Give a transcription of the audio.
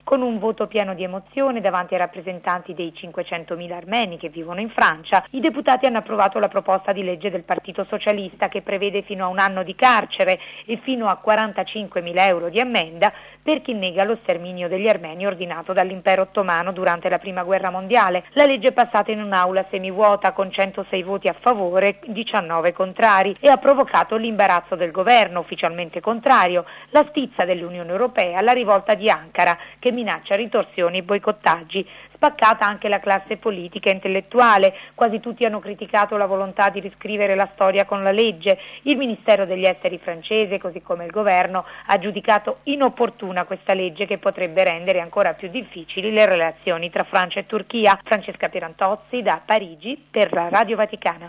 Con un voto pieno di emozione davanti ai rappresentanti dei 500.000 armeni che vivono in Francia, i deputati hanno approvato la proposta di legge del Partito Socialista che prevede fino a 1 anno di carcere e fino a 45.000 euro di ammenda per chi nega lo sterminio degli armeni ordinato dall'impero ottomano durante la Prima Guerra Mondiale. La legge è passata in un'aula semivuota con 106 voti a favore e 19 contrari e ha provocato l'imbarazzo del governo, ufficialmente contrario, la stizza dell'Unione Europea, la rivolta di Ankara che minaccia ritorsioni e boicottaggi. Spaccata anche la classe politica e intellettuale, quasi tutti hanno criticato la volontà di riscrivere la storia con la legge. Il Ministero degli Esteri francese, così come il governo, ha giudicato inopportuna questa legge che potrebbe rendere ancora più difficili le relazioni tra Francia e Turchia. Francesca Pierantozzi da Parigi per la Radio Vaticana.